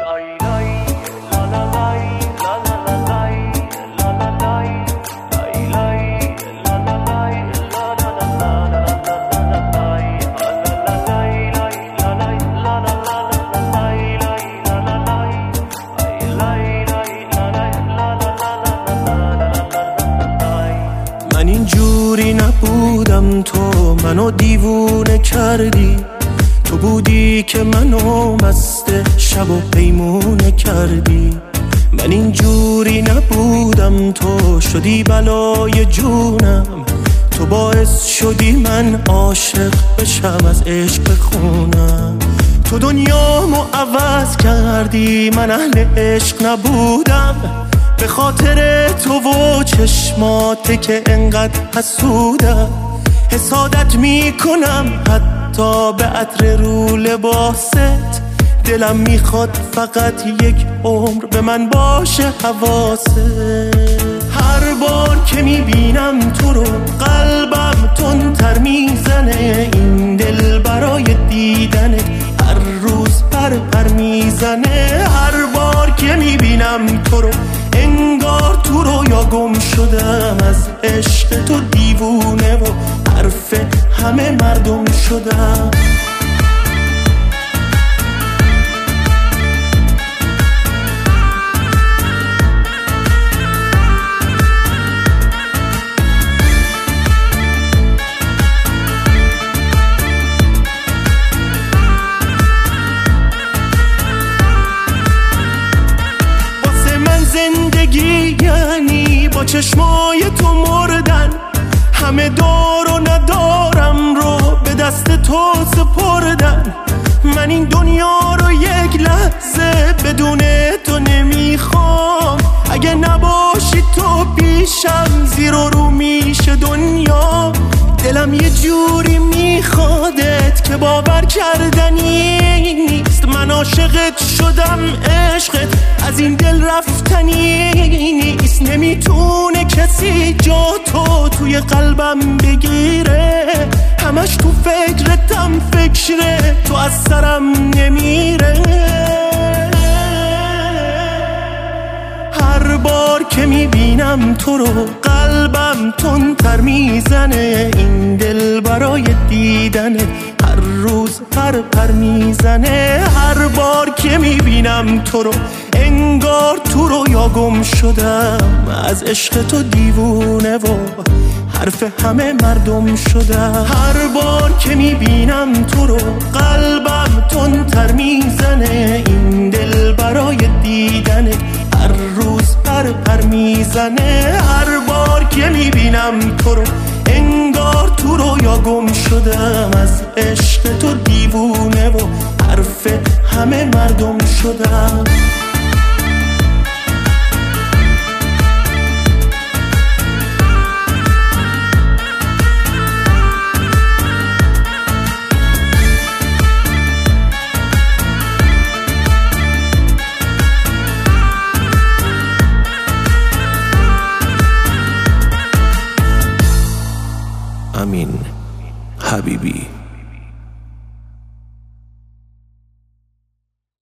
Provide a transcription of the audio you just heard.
من اینجوری نبودم، تو منو دیوونه کردی. تو بودی که منو مست شب و پیمونه کردی. من اینجوری نبودم، تو شدی بلای جونم. تو باعث شدی من عاشق بشم، از عشق بخونم. تو دنیامو عوض کردی، من اهل عشق نبودم. به خاطر تو و چشماته که انقدر حسودم. حسادت میکنم حتی به عطر رو لباست. دلم میخواد فقط یک عمر به من باشه حواست. هر بار که میبینم تو رو قلبم تندتر میزنه. این دل برای دیدنت هر روز پر میزنه. هر بار که میبینم تو رو انگار تو رویا گم شدم. از عشق تو دیوونه و حرف همه مردم شدم. زندگی یعنی با چشمای تو مردن. همه دار و ندارم رو به دست تو سپردن. من این دنیا رو یک لحظه بدون تو نمیخوام. اگه نباشی تو پیشم زیر و رو میشه دنیا. دلم یه جوری میخوادت که باور کردنی نیست. من عاشقت شدم، عشقت از این دل رفتنی نیست. نمیتونه کسی جا تو توی قلبم بگیره. همش تو فکرتم، فکره تو از سرم نمیره. هر بار که میبینم تو رو قلبم تندتر میزنه. این دل برای دیدنه هر روز پر میزنه. هر بار که میبینم تو رو انگار تو رویا گم شدم. از عشق تو دیوونه و حرف همه مردم شدم. هر بار که میبینم تو رو قلبم تندتر میزنه. این دل برای دیدنه هر روز پر میزنه. هر بار که میبینم تو رو انگار تو رویا گم شدم. از عشق تو دیوونه و حرف همه مردم شدم. امین حبیبی.